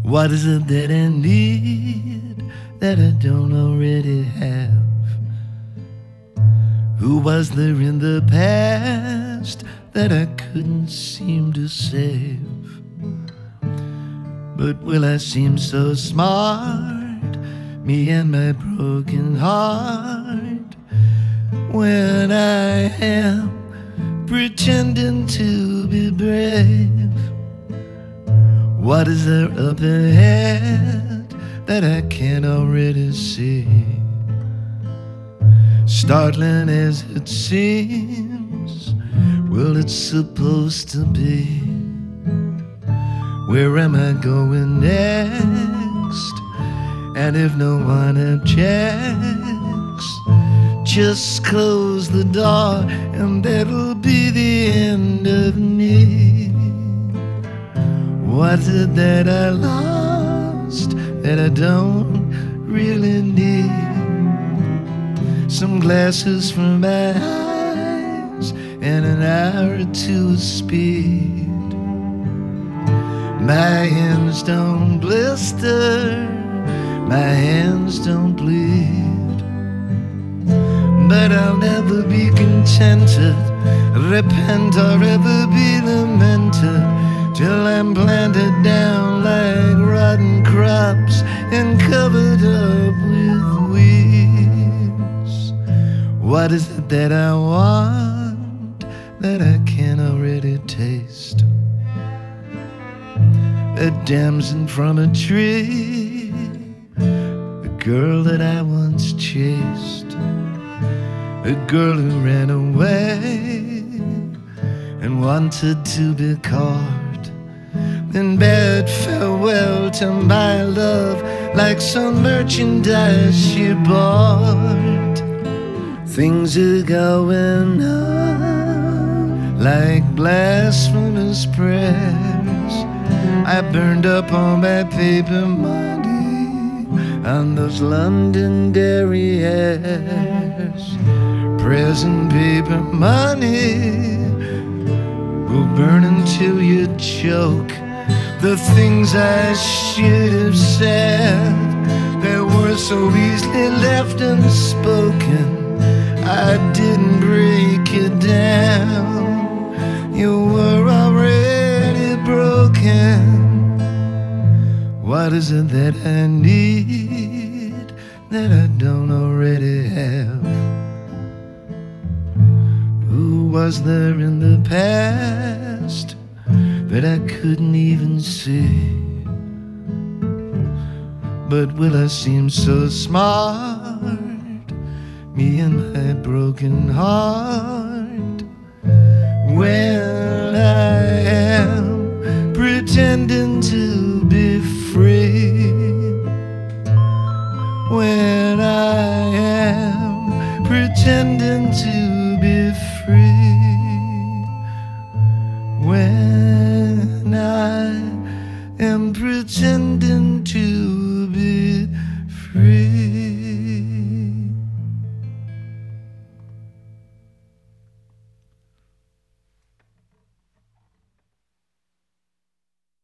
What is it that I need that I don't already have? Who was there in the past that I couldn't seem to save? But will I seem so smart, me and my broken heart, when I am pretending to be brave? What is there up ahead that I can't already see? Startling as it seems, well, it's supposed to be. Where am I going next? And if no one objects, just close the door and that'll be the end of me. What's it that I lost that I don't really need? Some glasses for my eyes and an hour or two of speed. My hands don't blister, my hands don't bleed, but I'll never be contented, repent or ever be lamented, till I'm planted down like rotten crops and covered up with weeds. What is it that I want that I can't already taste? A damson from a tree, a girl that I once chased, a girl who ran away and wanted to be caught, then bade farewell to my love like some merchandise she bought. Things are going on like blasphemous prayers. I burned up all my paper money on those Londonderry airs. Present paper money will burn until you choke. The things I should have said that were so easily left unspoken, I didn't break it down. You were already broken. What is it that I need that I don't already have? Who was there in the past that I couldn't even see? But will I seem so smart, me and my broken heart, when I am pretending to be free? When I am pretending to be free.